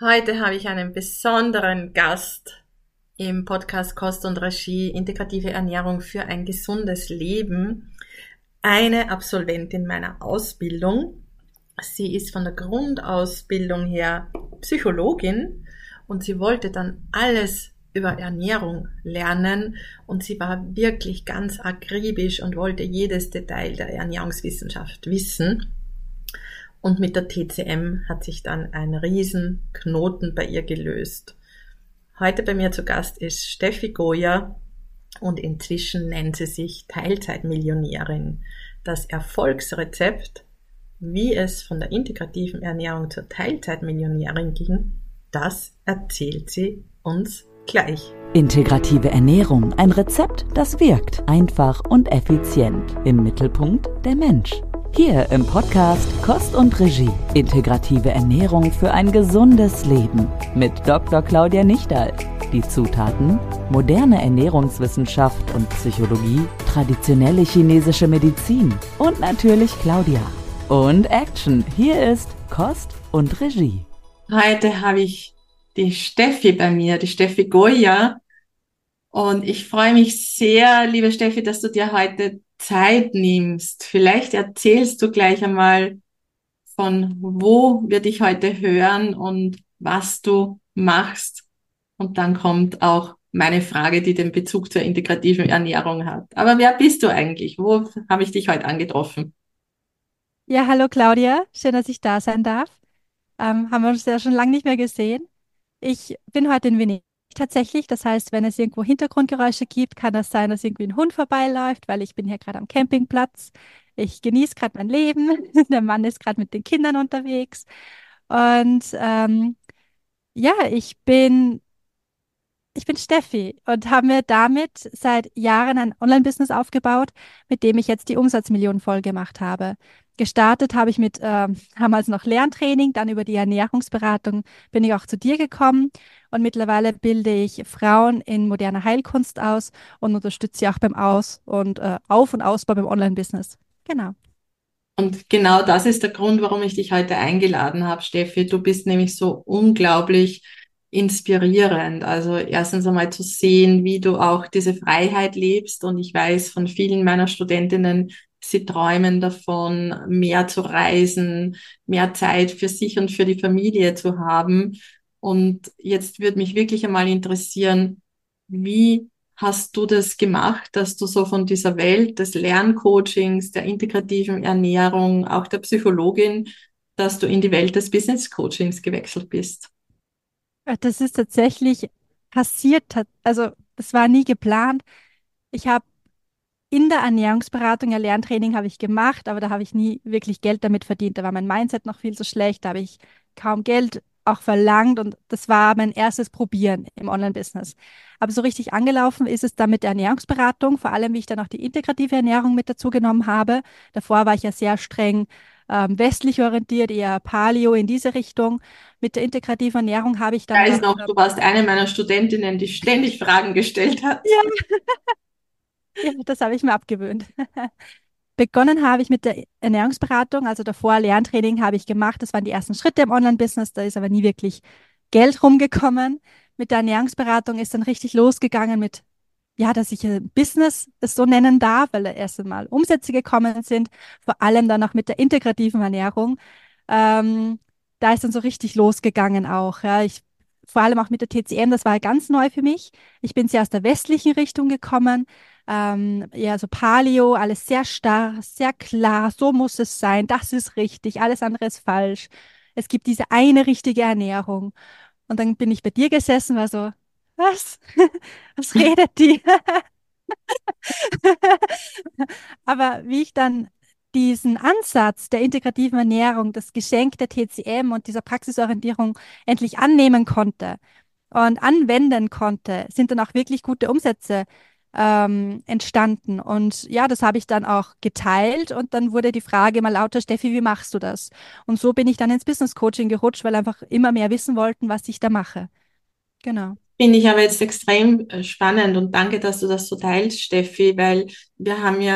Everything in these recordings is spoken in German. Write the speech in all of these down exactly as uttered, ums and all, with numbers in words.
Heute habe ich einen besonderen Gast im Podcast Kost und Regie, integrative Ernährung für ein gesundes Leben. Eine Absolventin meiner Ausbildung. Sie ist von der Grundausbildung her Psychologin und sie wollte dann alles über Ernährung lernen und sie war wirklich ganz akribisch und wollte jedes Detail der Ernährungswissenschaft wissen. Und mit der T C M hat sich dann ein Riesenknoten bei ihr gelöst. Heute bei mir zu Gast ist Steffi Goya und inzwischen nennt sie sich Teilzeitmillionärin. Das Erfolgsrezept, wie es von der integrativen Ernährung zur Teilzeitmillionärin ging, das erzählt sie uns gleich. Integrative Ernährung, ein Rezept, das wirkt, einfach und effizient. Im Mittelpunkt der Mensch. Hier im Podcast Kost und Regie. Integrative Ernährung für ein gesundes Leben. Mit Doktor Claudia Nichterl. Die Zutaten: moderne Ernährungswissenschaft und Psychologie, traditionelle chinesische Medizin und natürlich Claudia. Und Action. Hier ist Kost und Regie. Heute habe ich die Steffi bei mir, die Steffi Goya. Und ich freue mich sehr, liebe Steffi, dass du dir heute Zeit nimmst. Vielleicht erzählst du gleich einmal, von wo wir dich heute hören und was du machst. Und dann kommt auch meine Frage, die den Bezug zur integrativen Ernährung hat. Aber wer bist du eigentlich? Wo habe ich dich heute angetroffen? Ja, hallo Claudia, schön, dass ich da sein darf. Ähm, haben wir uns ja schon lange nicht mehr gesehen. Ich bin heute in Venedig tatsächlich. Das heißt, wenn es irgendwo Hintergrundgeräusche gibt, kann das sein, dass irgendwie ein Hund vorbeiläuft, weil ich bin hier gerade am Campingplatz. Ich genieße gerade mein Leben. Der Mann ist gerade mit den Kindern unterwegs. Und ähm, ja, ich bin ich bin Steffi und habe mir damit seit Jahren ein Online-Business aufgebaut, mit dem ich jetzt die Umsatzmillionen voll gemacht habe. Gestartet habe ich mit ähm, damals noch Lerntraining, dann über die Ernährungsberatung bin ich auch zu dir gekommen und mittlerweile bilde ich Frauen in moderner Heilkunst aus und unterstütze sie auch beim Aus- und äh, Auf- und Ausbau beim Online-Business. Genau. Und genau das ist der Grund, warum ich dich heute eingeladen habe, Steffi. Du bist nämlich so unglaublich inspirierend. Also erstens einmal zu sehen, wie du auch diese Freiheit lebst. Und ich weiß von vielen meiner Studentinnen, sie träumen davon, mehr zu reisen, mehr Zeit für sich und für die Familie zu haben. Und jetzt würde mich wirklich einmal interessieren, wie hast du das gemacht, dass du so von dieser Welt des Lerncoachings, der integrativen Ernährung, auch der Psychologin, dass du in die Welt des Business Coachings gewechselt bist? Äh, Das ist tatsächlich passiert. tat- Also, das war nie geplant. Ich habe in der Ernährungsberatung, ja, Lerntraining habe ich gemacht, aber da habe ich nie wirklich Geld damit verdient. Da war mein Mindset noch viel zu schlecht, da habe ich kaum Geld auch verlangt und das war mein erstes Probieren im Online-Business. Aber so richtig angelaufen ist es dann mit der Ernährungsberatung, vor allem wie ich dann auch die integrative Ernährung mit dazu genommen habe. Davor war ich ja sehr streng ähm, westlich orientiert, eher Paleo in diese Richtung. Mit der integrativen Ernährung habe ich Ich dann weiß nach, noch, äh, du warst eine meiner Studentinnen, die ständig Fragen gestellt hat. ja, ja, das habe ich mir abgewöhnt. Begonnen habe ich mit der Ernährungsberatung, also davor Lerntraining habe ich gemacht. Das waren die ersten Schritte im Online-Business, da ist aber nie wirklich Geld rumgekommen. Mit der Ernährungsberatung ist dann richtig losgegangen mit, ja, dass ich ein Business es so nennen darf, weil da erst einmal Umsätze gekommen sind, vor allem dann auch mit der integrativen Ernährung. Ähm, Da ist dann so richtig losgegangen auch. Ja. Ich, vor allem auch mit der T C M, das war ganz neu für mich. Ich bin sehr aus der westlichen Richtung gekommen. Ähm, ja, so Paleo, alles sehr starr, sehr klar, so muss es sein, das ist richtig, alles andere ist falsch. Es gibt diese eine richtige Ernährung. Und dann bin ich bei dir gesessen, war so, was? Was redet die? Aber wie ich dann diesen Ansatz der integrativen Ernährung, das Geschenk der T C M und dieser Praxisorientierung endlich annehmen konnte und anwenden konnte, sind dann auch wirklich gute Umsätze ähm, entstanden. Und ja, das habe ich dann auch geteilt und dann wurde die Frage immer lauter, Steffi, wie machst du das? Und so bin ich dann ins Business Coaching gerutscht, weil einfach immer mehr wissen wollten, was ich da mache. Genau. Finde ich aber jetzt extrem äh, spannend und danke, dass du das so teilst, Steffi, weil wir haben ja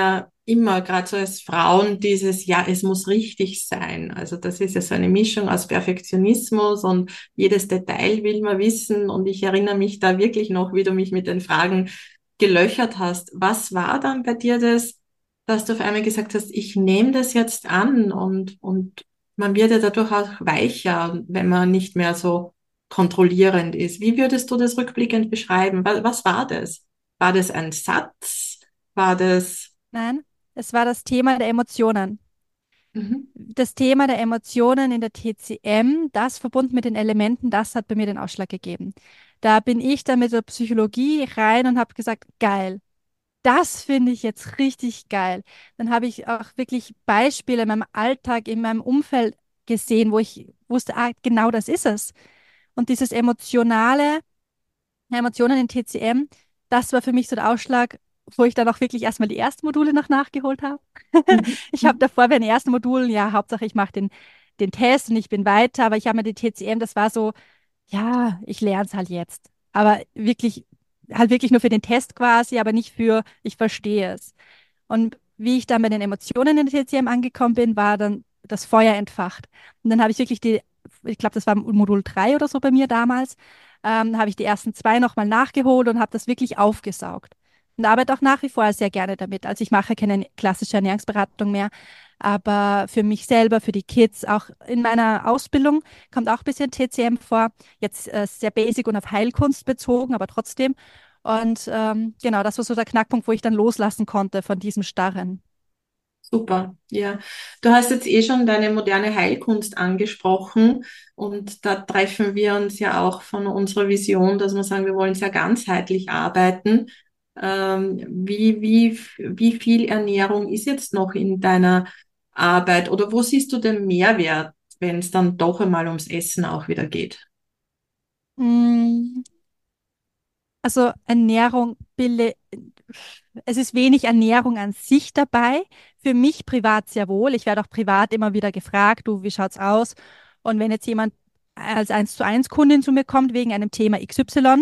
immer, gerade so als Frauen, dieses, ja, es muss richtig sein. Also das ist ja so eine Mischung aus Perfektionismus und jedes Detail will man wissen. Und ich erinnere mich da wirklich noch, wie du mich mit den Fragen gelöchert hast. Was war dann bei dir das, dass du auf einmal gesagt hast, ich nehme das jetzt an und, und man wird ja dadurch auch weicher, wenn man nicht mehr so kontrollierend ist. Wie würdest du das rückblickend beschreiben? Was, was war das? War das ein Satz? War das... Nein, es war das Thema der Emotionen. Mhm. Das Thema der Emotionen in der T C M, das verbunden mit den Elementen, das hat bei mir den Ausschlag gegeben. Da bin ich dann mit der Psychologie rein und habe gesagt, geil, das finde ich jetzt richtig geil. Dann habe ich auch wirklich Beispiele in meinem Alltag, in meinem Umfeld gesehen, wo ich wusste, ah, genau das ist es. Und dieses emotionale, Emotionen in T C M, das war für mich so der Ausschlag, wo ich dann auch wirklich erstmal die ersten Module noch nachgeholt habe. Mhm. Ich habe Mhm. davor bei den ersten Modulen, ja, Hauptsache ich mache den, den Test und ich bin weiter, aber ich habe mir die T C M, das war so, ja, ich lerne es halt jetzt. Aber wirklich, halt wirklich nur für den Test quasi, aber nicht für, ich verstehe es. Und wie ich dann bei den Emotionen in der T C M angekommen bin, war dann das Feuer entfacht. Und dann habe ich wirklich die, ich glaube, das war Modul drei oder so bei mir damals, ähm, habe ich die ersten zwei nochmal nachgeholt und habe das wirklich aufgesaugt. Und arbeite auch nach wie vor sehr gerne damit. Also ich mache keine klassische Ernährungsberatung mehr, aber für mich selber, für die Kids, auch in meiner Ausbildung kommt auch ein bisschen T C M vor. Jetzt äh, sehr basic und auf Heilkunst bezogen, aber trotzdem. Und ähm, genau, das war so der Knackpunkt, wo ich dann loslassen konnte von diesem Starren. Super, ja. Du hast jetzt eh schon deine moderne Heilkunst angesprochen und da treffen wir uns ja auch von unserer Vision, dass wir sagen, wir wollen sehr ganzheitlich arbeiten. Ähm, wie, wie, wie viel Ernährung ist jetzt noch in deiner Arbeit oder wo siehst du den Mehrwert, wenn es dann doch einmal ums Essen auch wieder geht? Mm, Also Ernährung, Bille, es ist wenig Ernährung an sich dabei. Für mich privat sehr wohl. Ich werde auch privat immer wieder gefragt, du, wie schaut's aus? Und wenn jetzt jemand als eins zu eins Kundin zu mir kommt wegen einem Thema X Y,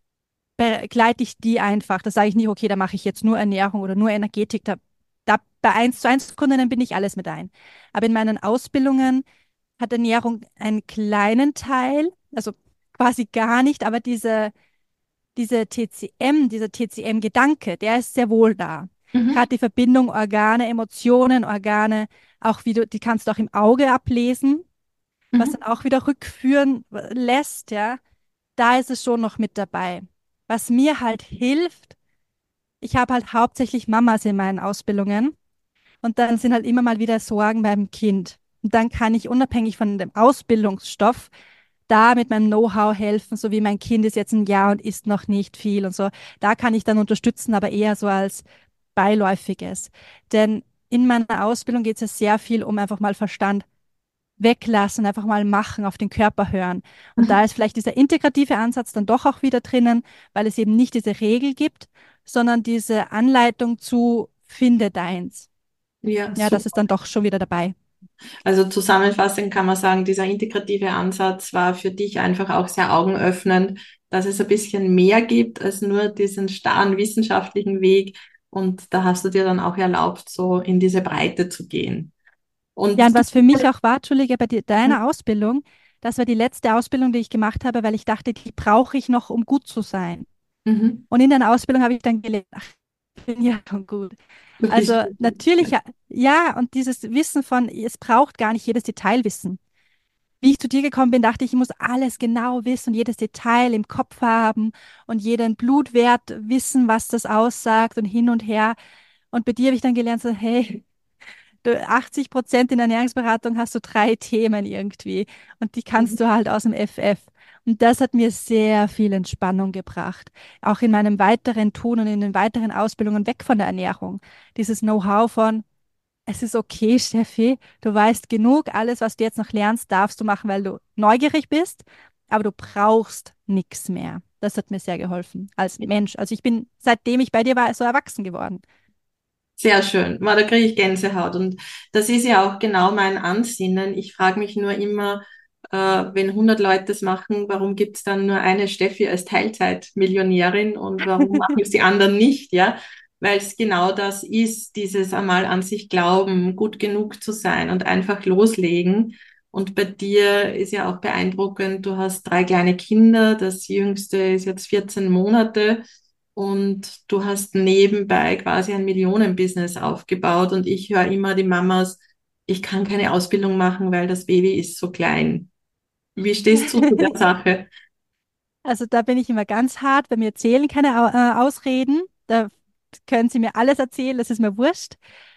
begleite ich die einfach. Da sage ich nicht, okay, da mache ich jetzt nur Ernährung oder nur Energetik. Da, da bei eins zu eins Kundinnen bin ich alles mit ein. Aber in meinen Ausbildungen hat Ernährung einen kleinen Teil, also quasi gar nicht, aber diese diese T C M, dieser T C M-Gedanke, der ist sehr wohl da. Mhm. Gerade die Verbindung Organe, Emotionen, Organe, auch wie du, die kannst du auch im Auge ablesen, was Mhm. dann auch wieder rückführen äh, lässt, ja. Da ist es schon noch mit dabei. Was mir halt hilft, ich habe halt hauptsächlich Mamas in meinen Ausbildungen und dann sind halt immer mal wieder Sorgen beim Kind. Und dann kann ich unabhängig von dem Ausbildungsstoff da mit meinem Know-how helfen, so wie mein Kind ist jetzt ein Jahr und isst noch nicht viel und so. Da kann ich dann unterstützen, aber eher so als beiläufiges. Denn in meiner Ausbildung geht es ja sehr viel um einfach mal Verstand weglassen, einfach mal machen, auf den Körper hören. Und da Mhm. ist vielleicht dieser integrative Ansatz dann doch auch wieder drinnen, weil es eben nicht diese Regel gibt, sondern diese Anleitung zu finde deins. Ja, Ja, das ist super. dann doch schon wieder dabei. Also zusammenfassend kann man sagen, dieser integrative Ansatz war für dich einfach auch sehr augenöffnend, dass es ein bisschen mehr gibt als nur diesen starren wissenschaftlichen Weg. Und da hast du dir dann auch erlaubt, so in diese Breite zu gehen. Ja, und Und du, was für mich auch war, Entschuldige, bei di- deiner Ausbildung, das war die letzte Ausbildung, die ich gemacht habe, weil ich dachte, die brauche ich noch, um gut zu sein. mhm, Und in der Ausbildung habe ich dann gelernt, ach, ich bin ja schon gut. du bist Also gut. natürlich, ja, ja, und dieses Wissen von, es braucht gar nicht jedes Detail wissen. Wie ich zu dir gekommen bin, dachte ich, ich muss alles genau wissen und jedes Detail im Kopf haben und jeden Blutwert wissen, was das aussagt und hin und her. Und bei dir habe ich dann gelernt, so, hey, du, achtzig Prozent in der Ernährungsberatung hast du drei Themen irgendwie und die kannst du halt aus dem F F. Und das hat mir sehr viel Entspannung gebracht. Auch in meinem weiteren Tun und in den weiteren Ausbildungen weg von der Ernährung. Dieses Know-how von, es ist okay, Steffi, du weißt genug, alles, was du jetzt noch lernst, darfst du machen, weil du neugierig bist, aber du brauchst nichts mehr. Das hat mir sehr geholfen als Mensch. Also ich bin, seitdem ich bei dir war, so erwachsen geworden. Sehr schön. Ma, da kriege ich Gänsehaut. Und das ist ja auch genau mein Ansinnen. Ich frage mich nur immer, äh, wenn hundert Leute das machen, warum gibt es dann nur eine Steffi als Teilzeitmillionärin und warum machen es die anderen nicht, ja? weil es genau das ist, dieses einmal an sich glauben, gut genug zu sein und einfach loslegen. Und bei dir ist ja auch beeindruckend, du hast drei kleine Kinder, das jüngste ist jetzt vierzehn Monate und du hast nebenbei quasi ein Millionenbusiness aufgebaut und ich höre immer die Mamas, ich kann keine Ausbildung machen, weil das Baby ist so klein. Wie stehst du zu der Sache? Also da bin ich immer ganz hart, bei mir zählen keine Au- äh, Ausreden. Da können Sie mir alles erzählen, das ist mir wurscht,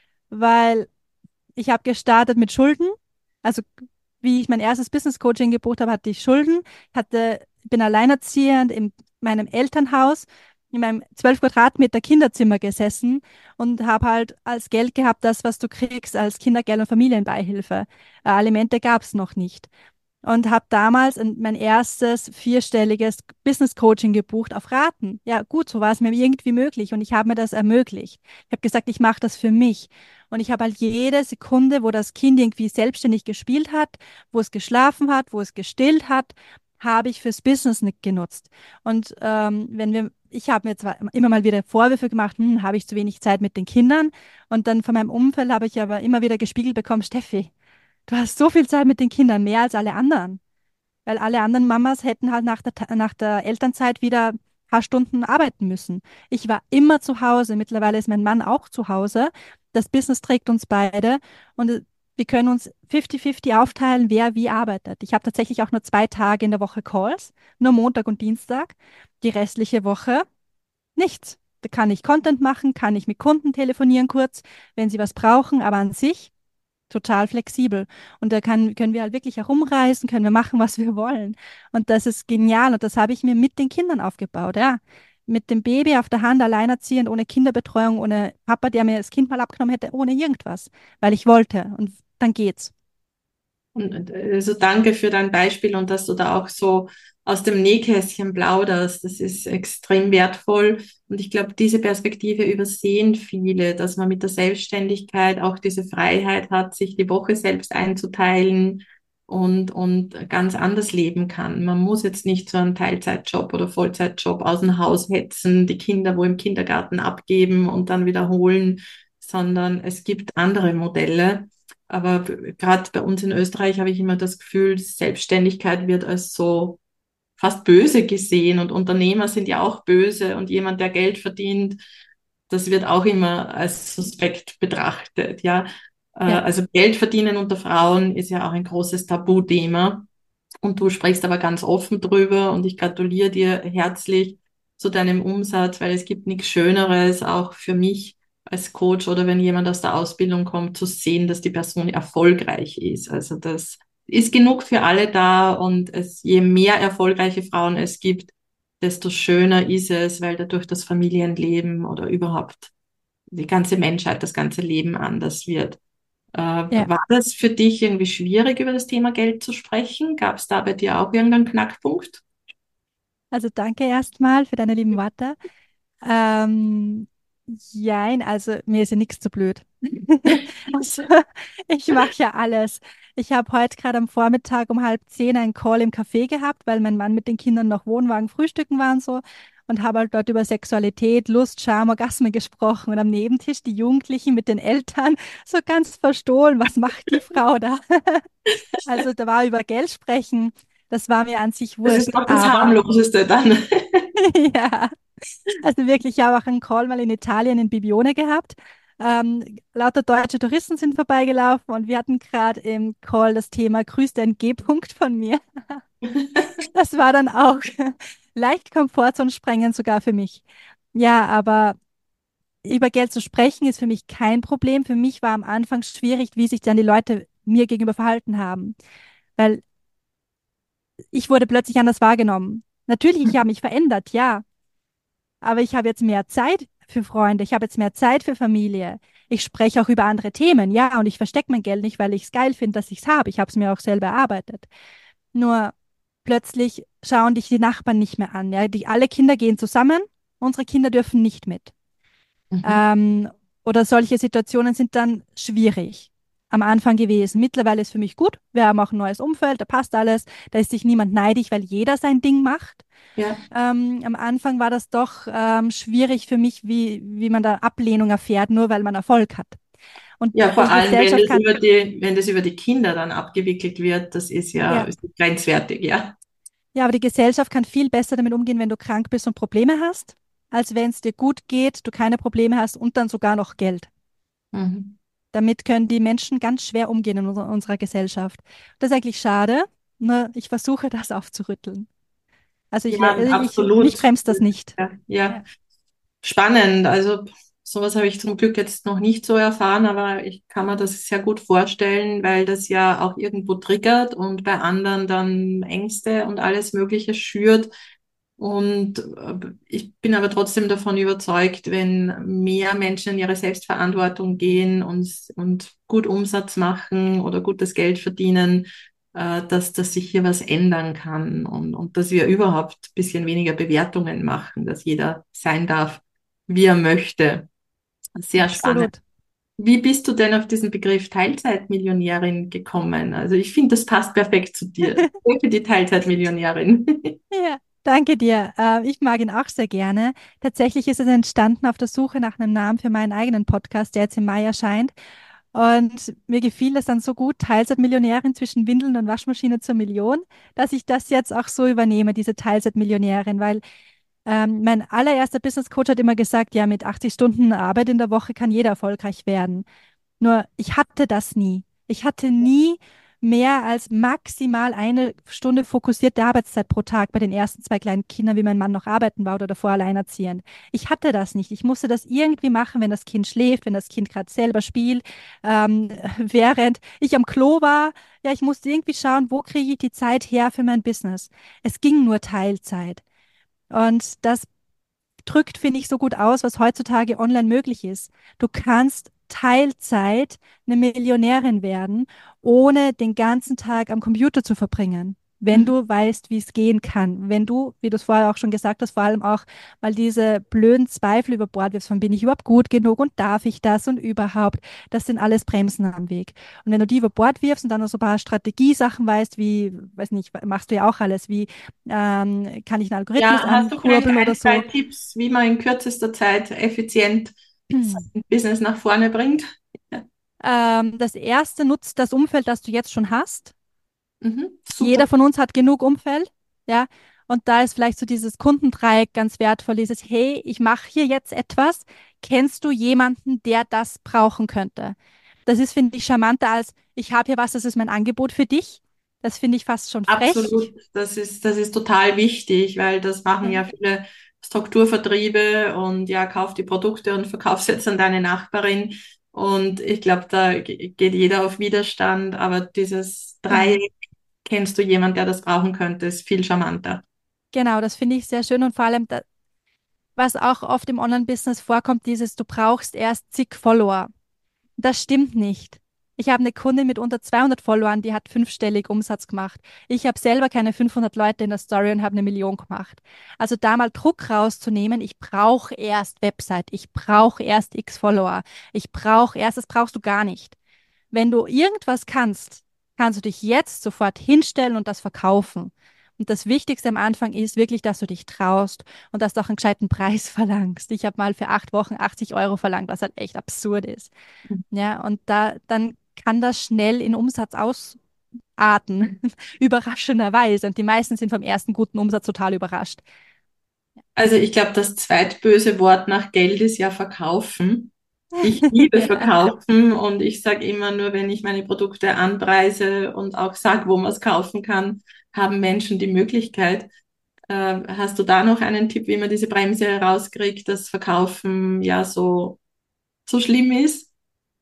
weil ich habe gestartet mit Schulden. Also wie ich mein erstes Business Coaching gebucht habe, hatte ich Schulden, hatte, bin alleinerziehend in meinem Elternhaus, in meinem zwölf Quadratmeter Kinderzimmer gesessen und habe halt als Geld gehabt, das, was du kriegst als Kindergeld und Familienbeihilfe. Äh, Alimente gab es noch nicht. Und habe damals ein- mein erstes vierstelliges Business Coaching gebucht auf Raten. Ja, gut, so war es mir irgendwie möglich und ich habe mir das ermöglicht. Ich habe gesagt, ich mache das für mich. Und ich habe halt jede Sekunde, wo das Kind irgendwie selbstständig gespielt hat, wo es geschlafen hat, wo es gestillt hat, habe ich fürs Business nicht genutzt. Und ähm, wenn wir, ich habe mir zwar immer mal wieder Vorwürfe gemacht, hm, habe ich zu wenig Zeit mit den Kindern. Und dann von meinem Umfeld habe ich aber immer wieder gespiegelt bekommen, Steffi, du hast so viel Zeit mit den Kindern, mehr als alle anderen. Weil alle anderen Mamas hätten halt nach der, Ta- nach der Elternzeit wieder ein paar Stunden arbeiten müssen. Ich war immer zu Hause. Mittlerweile ist mein Mann auch zu Hause. Das Business trägt uns beide und äh, wir können uns fünfzig fünfzig aufteilen, wer wie arbeitet. Ich habe tatsächlich auch nur zwei Tage in der Woche Calls, nur Montag und Dienstag. Die restliche Woche nichts. Da kann ich Content machen, kann ich mit Kunden telefonieren kurz, wenn sie was brauchen, aber an sich total flexibel. Und da kann, können wir halt wirklich herumreisen, können wir machen, was wir wollen. Und das ist genial. Und das habe ich mir mit den Kindern aufgebaut, ja. Mit dem Baby auf der Hand, alleinerziehend, ohne Kinderbetreuung, ohne Papa, der mir das Kind mal abgenommen hätte, ohne irgendwas, weil ich wollte. Und dann geht's. Und also danke für dein Beispiel und dass du da auch so aus dem Nähkästchen plauderst. Das ist extrem wertvoll. Und ich glaube, diese Perspektive übersehen viele, dass man mit der Selbstständigkeit auch diese Freiheit hat, sich die Woche selbst einzuteilen und, und ganz anders leben kann. Man muss jetzt nicht so einen Teilzeitjob oder Vollzeitjob aus dem Haus hetzen, die Kinder wo im Kindergarten abgeben und dann wiederholen, sondern es gibt andere Modelle. Aber gerade bei uns in Österreich habe ich immer das Gefühl, Selbstständigkeit wird als so fast böse gesehen und Unternehmer sind ja auch böse und jemand, der Geld verdient, das wird auch immer als suspekt betrachtet, ja. Äh, Ja, Also Geld verdienen unter Frauen ist ja auch ein großes Tabuthema und du sprichst aber ganz offen drüber und ich gratuliere dir herzlich zu deinem Umsatz, weil es gibt nichts Schöneres, auch für mich als Coach oder wenn jemand aus der Ausbildung kommt, zu sehen, dass die Person erfolgreich ist. Also das ist genug für alle da und es, je mehr erfolgreiche Frauen es gibt, desto schöner ist es, weil dadurch das Familienleben oder überhaupt die ganze Menschheit, das ganze Leben anders wird. Äh, ja. war das für dich irgendwie schwierig, über das Thema Geld zu sprechen? Gab es da bei dir auch irgendeinen Knackpunkt? Also danke erstmal für deine lieben Worte. Ähm, Jein, also mir ist ja nichts zu blöd. Also, ich mache ja alles. Ich habe heute gerade am Vormittag um halb zehn einen Call im Café gehabt, weil mein Mann mit den Kindern noch Wohnwagen frühstücken war und so. Und habe halt dort über Sexualität, Lust, Charme, Orgasmen gesprochen. Und am Nebentisch die Jugendlichen mit den Eltern so ganz verstohlen, was macht die Frau da? Also da war über Geld sprechen. Das war mir an sich Das ist wurscht. noch das Aber harmloseste dann. ja. Also wirklich, ich habe auch einen Call mal in Italien in Bibione gehabt. Ähm, lauter deutsche Touristen sind vorbeigelaufen und wir hatten gerade im Call das Thema Grüß dein G-Punkt von mir. Das war dann auch leicht Komfortzone sprengen sogar für mich. Ja, aber über Geld zu sprechen ist für mich kein Problem. Für mich war am Anfang schwierig, wie sich dann die Leute mir gegenüber verhalten haben, weil ich wurde plötzlich anders wahrgenommen. Natürlich, ich habe mich verändert, ja. Aber ich habe jetzt mehr Zeit für Freunde, ich habe jetzt mehr Zeit für Familie. Ich spreche auch über andere Themen, ja, und ich verstecke mein Geld nicht, weil ich es geil finde, dass ich es habe. Ich habe es mir auch selber erarbeitet. Nur plötzlich schauen dich die Nachbarn nicht mehr an. Ja? Die, alle Kinder gehen zusammen, unsere Kinder dürfen nicht mit. Mhm. Ähm, oder solche Situationen sind dann schwierig am Anfang gewesen. Mittlerweile ist für mich gut. Wir haben auch ein neues Umfeld, da passt alles. Da ist sich niemand neidisch, weil jeder sein Ding macht. Ja, Ähm, am Anfang war das doch ähm, schwierig für mich, wie, wie man da Ablehnung erfährt, nur weil man Erfolg hat. Und ja, vor die allem, wenn Gesellschaft das kann, über die, wenn das über die Kinder dann abgewickelt wird, das ist ja ja, ist grenzwertig, ja. ja, aber die Gesellschaft kann viel besser damit umgehen, wenn du krank bist und Probleme hast, als wenn es dir gut geht, du keine Probleme hast und dann sogar noch Geld. Mhm. Damit können die Menschen ganz schwer umgehen in unserer, unserer Gesellschaft. Das ist eigentlich schade, nur ich versuche das aufzurütteln. Also ich, Ja, le- ich, mich absolut. bremst das nicht. Ja, ja. Ja. Spannend. Also sowas habe ich zum Glück jetzt noch nicht so erfahren, aber ich kann mir das sehr gut vorstellen, weil das ja auch irgendwo triggert und bei anderen dann Ängste und alles Mögliche schürt. Und äh, ich bin aber trotzdem davon überzeugt, wenn mehr Menschen in ihre Selbstverantwortung gehen und, und gut Umsatz machen oder gutes Geld verdienen, äh, dass, dass sich hier was ändern kann und, und dass wir überhaupt ein bisschen weniger Bewertungen machen, dass jeder sein darf, wie er möchte. Sehr spannend. Absolut. Wie bist du denn auf diesen Begriff Teilzeitmillionärin gekommen? Also ich finde, das passt perfekt zu dir. Ich bin die Teilzeitmillionärin. Ja, danke dir. Äh, ich mag ihn auch sehr gerne. Tatsächlich ist es entstanden auf der Suche nach einem Namen für meinen eigenen Podcast, der jetzt im Mai erscheint. Und mir gefiel es dann so gut, Teilzeitmillionärin zwischen Windeln und Waschmaschine zur Million, dass ich das jetzt auch so übernehme, diese Teilzeitmillionärin, weil ähm, mein allererster Business Coach hat immer gesagt, ja, mit achtzig Stunden Arbeit in der Woche kann jeder erfolgreich werden. Nur ich hatte das nie. Ich hatte nie mehr als maximal eine Stunde fokussierte Arbeitszeit pro Tag bei den ersten zwei kleinen Kindern, wie mein Mann noch arbeiten war oder davor alleinerziehend. Ich hatte das nicht. Ich musste das irgendwie machen, wenn das Kind schläft, wenn das Kind gerade selber spielt, ähm, während ich am Klo war. Ja, ich musste irgendwie schauen, wo kriege ich die Zeit her für mein Business. Es ging nur Teilzeit. Und das drückt, finde ich, so gut aus, was heutzutage online möglich ist. Du kannst Teilzeit eine Millionärin werden, ohne den ganzen Tag am Computer zu verbringen. Wenn du weißt, wie es gehen kann. Wenn du, wie du es vorher auch schon gesagt hast, vor allem auch mal diese blöden Zweifel über Bord wirfst, von bin ich überhaupt gut genug und darf ich das und überhaupt, das sind alles Bremsen am Weg. Und wenn du die über Bord wirfst und dann noch so ein paar Strategiesachen weißt, wie, weiß nicht, machst du ja auch alles, wie ähm, kann ich einen Algorithmus Ja, hast du vielleicht ankurbeln oder ein, zwei so, Tipps, wie man in kürzester Zeit effizient sein Business nach vorne bringt? Ja. Ähm, das erste nutzt das Umfeld, das du jetzt schon hast. Mhm. Super. Jeder von uns hat genug Umfeld, ja. Und da ist vielleicht so dieses Kundendreieck ganz wertvoll, dieses, hey, ich mache hier jetzt etwas. Kennst du jemanden, der das brauchen könnte? Das ist, finde ich, charmanter als, ich habe hier was, das ist mein Angebot für dich. Das finde ich fast schon frech. Absolut. Das ist, das ist total wichtig, weil das machen Ja, ja viele Strukturvertriebe und ja, kauf die Produkte und verkauf jetzt an deine Nachbarin. Und ich glaube, da ge- geht jeder auf Widerstand, aber dieses genau. Dreieck, kennst du jemanden, der das brauchen könnte, ist viel charmanter. Genau, das finde ich sehr schön und vor allem, da, was auch oft im Online-Business vorkommt, dieses, du brauchst erst zig Follower. Das stimmt nicht. Ich habe eine Kundin mit unter zweihundert Followern, die hat fünfstellig Umsatz gemacht. Ich habe selber keine fünfhundert Leute in der Story und habe eine Million gemacht. Also da mal Druck rauszunehmen, ich brauche erst Website, ich brauche erst x Follower, ich brauche erst, das brauchst du gar nicht. Wenn du irgendwas kannst, kannst du dich jetzt sofort hinstellen und das verkaufen. Und das Wichtigste am Anfang ist wirklich, dass du dich traust und dass du auch einen gescheiten Preis verlangst. Ich habe mal für acht Wochen achtzig Euro verlangt, was halt echt absurd ist. Ja, und da, dann kann das schnell in Umsatz ausarten, überraschenderweise. Und die meisten sind vom ersten guten Umsatz total überrascht. Also ich glaube, das zweitböse Wort nach Geld ist ja verkaufen. Ich liebe Ja, verkaufen und ich sage immer nur, wenn ich meine Produkte anpreise und auch sage, wo man es kaufen kann, haben Menschen die Möglichkeit. Äh, hast du da noch einen Tipp, wie man diese Bremse herauskriegt, dass Verkaufen ja so, so schlimm ist?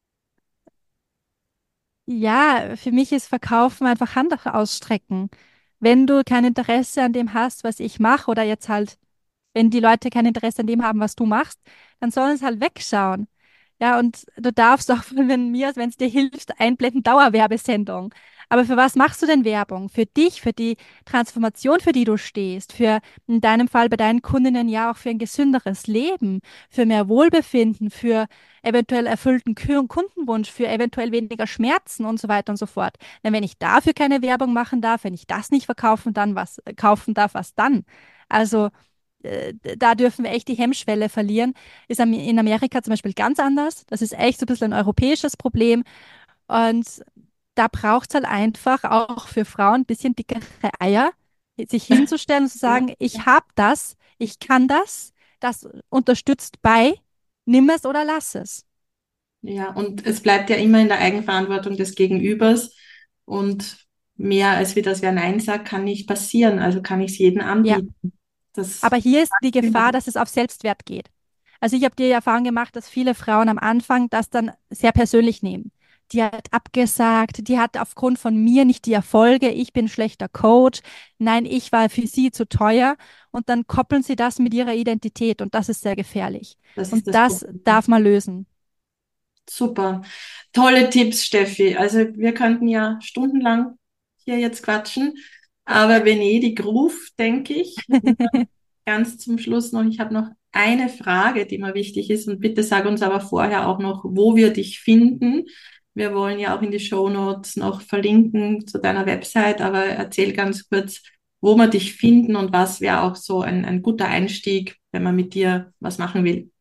ja, für mich ist Verkaufen einfach Hand ausstrecken. Wenn du kein Interesse an dem hast, was ich mache, oder jetzt halt, wenn die Leute kein Interesse an dem haben, was du machst, dann sollen sie halt wegschauen. Ja, und du darfst auch von mir, wenn es dir hilft, einblenden Dauerwerbesendung. Aber für was machst du denn Werbung? Für dich, für die Transformation, für die du stehst, für in deinem Fall bei deinen Kundinnen ja auch für ein gesünderes Leben, für mehr Wohlbefinden, für eventuell erfüllten Kü- Kundenwunsch, für eventuell weniger Schmerzen und so weiter und so fort. Denn wenn ich dafür keine Werbung machen darf, wenn ich das nicht verkaufen dann was äh, kaufen darf, was dann? Also äh, da dürfen wir echt die Hemmschwelle verlieren. Ist am- in Amerika zum Beispiel ganz anders. Das ist echt so ein bisschen ein europäisches Problem. Und da braucht es halt einfach auch für Frauen ein bisschen dickere Eier, sich hinzustellen und zu Ja. sagen, ich habe das, ich kann das, das unterstützt bei, nimm es oder lass es. Ja, und es bleibt ja immer in der Eigenverantwortung des Gegenübers und mehr als wie das wer Nein sagt, kann nicht passieren. Also kann ich es jedem Ja, anbieten. Das aber hier ist die Gefahr, dass es auf Selbstwert geht. Also ich habe die Erfahrung gemacht, dass viele Frauen am Anfang das dann sehr persönlich nehmen. Die hat abgesagt, die hat aufgrund von mir nicht die Erfolge, ich bin schlechter Coach, nein, ich war für sie zu teuer und dann koppeln sie das mit ihrer Identität und das ist sehr gefährlich. das Und ist das das Problem. darf man lösen. Super. Tolle Tipps, Steffi. Also wir könnten ja stundenlang hier jetzt quatschen, aber Venedig ruft, denke ich. Und ganz zum Schluss noch, ich habe noch eine Frage, die mir wichtig ist und bitte sag uns aber vorher auch noch, wo wir dich finden. Wir wollen ja auch in die Shownotes noch verlinken zu deiner Website, aber erzähl ganz kurz, wo wir dich finden und was wäre auch so ein, ein guter Einstieg, wenn man mit dir was machen will.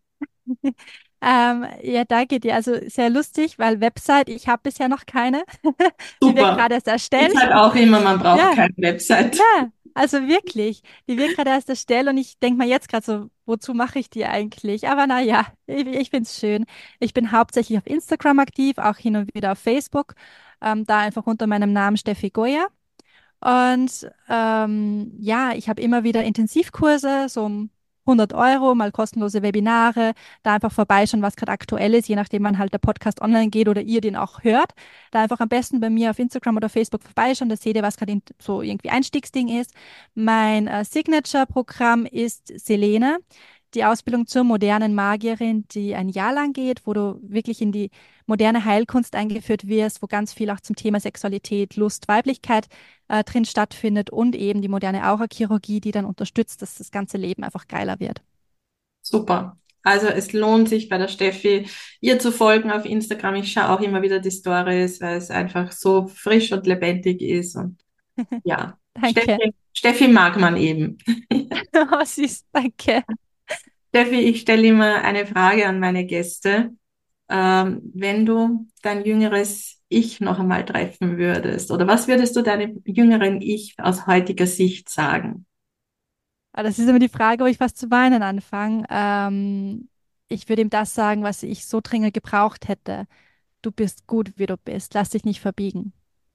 Ähm, ja, danke dir. Also sehr lustig, weil Website, ich habe bisher noch keine. Die wird Super. gerade erst Ich erstellt. sage auch immer, man braucht Ja, keine Website. ja, also wirklich. Die wird gerade erst erstellt und ich denke mal jetzt gerade so, wozu mache ich die eigentlich? Aber naja, ich, ich finde es schön. Ich bin hauptsächlich auf Instagram aktiv, auch hin und wieder auf Facebook. Ähm, da einfach unter meinem Namen Steffi Goya. Und ähm, ja, ich habe immer wieder Intensivkurse, so um hundert Euro, mal kostenlose Webinare, da einfach vorbeischauen, was gerade aktuell ist, je nachdem, wann halt der Podcast online geht oder ihr den auch hört. Da einfach am besten bei mir auf Instagram oder Facebook vorbeischauen, da seht ihr, was gerade in- so irgendwie Einstiegsding ist. Mein äh, Signature-Programm ist Selene, die Ausbildung zur modernen Magierin, die ein Jahr lang geht, wo du wirklich in die moderne Heilkunst eingeführt wirst, wo ganz viel auch zum Thema Sexualität, Lust, Weiblichkeit äh, drin stattfindet und eben die moderne Aurachirurgie, die dann unterstützt, dass das ganze Leben einfach geiler wird. Super. Also es lohnt sich bei der Steffi, ihr zu folgen auf Instagram. Ich schaue auch immer wieder die Stories, weil es einfach so frisch und lebendig ist. Und ja, Danke. Steffi, Steffi mag man eben. Oh, süß, danke. Steffi, ich stelle immer eine Frage an meine Gäste. Ähm, wenn du dein jüngeres Ich noch einmal treffen würdest, oder was würdest du deinem jüngeren Ich aus heutiger Sicht sagen? Aber das ist immer die Frage, wo ich fast zu weinen anfange. Ähm, ich würde ihm das sagen, was ich so dringend gebraucht hätte. Du bist gut, wie du bist. Lass dich nicht verbiegen.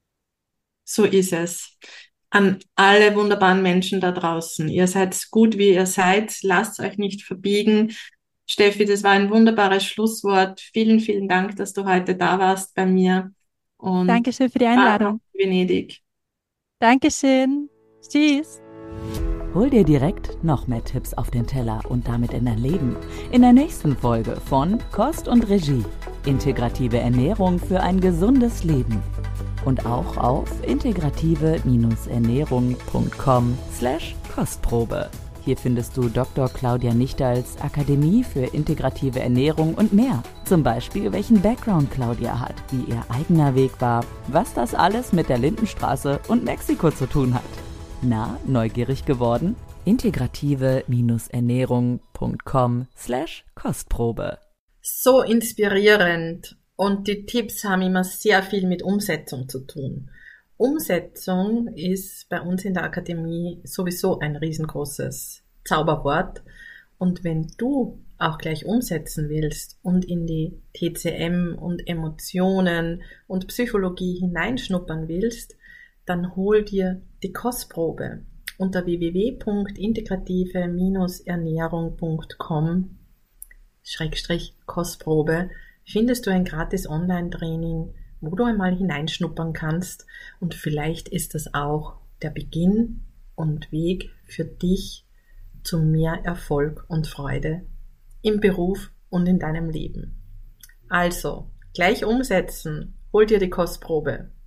So ist es. An alle wunderbaren Menschen da draußen. Ihr seid gut, wie ihr seid. Lasst euch nicht verbiegen. Steffi, das war ein wunderbares Schlusswort. Vielen, vielen Dank, dass du heute da warst bei mir. Und Dankeschön für die Fahrt nach Einladung. Venedig. Dankeschön. Tschüss. Hol dir direkt noch mehr Tipps auf den Teller und damit in dein Leben. In der nächsten Folge von Kost und Regie. Integrative Ernährung für ein gesundes Leben. Und auch auf integrative-ernährung punkt com slash Kostprobe. Hier findest du Doktor Claudia Nichtals Akademie für integrative Ernährung und mehr. Zum Beispiel, welchen Background Claudia hat, wie ihr eigener Weg war, was das alles mit der Lindenstraße und Mexiko zu tun hat. Na, neugierig geworden? integrative-ernährung punkt com slash Kostprobe. So inspirierend und die Tipps haben immer sehr viel mit Umsetzung zu tun. Umsetzung ist bei uns in der Akademie sowieso ein riesengroßes Zauberwort. Und wenn du auch gleich umsetzen willst und in die T C M und Emotionen und Psychologie hineinschnuppern willst, dann hol dir die Kostprobe unter w w w punkt integrative-ernährung punkt com Schrägstrich Kostprobe findest du ein gratis Online-Training, wo du einmal hineinschnuppern kannst und vielleicht ist das auch der Beginn und Weg für dich zu mehr Erfolg und Freude im Beruf und in deinem Leben. Also, gleich umsetzen, hol dir die Kostprobe.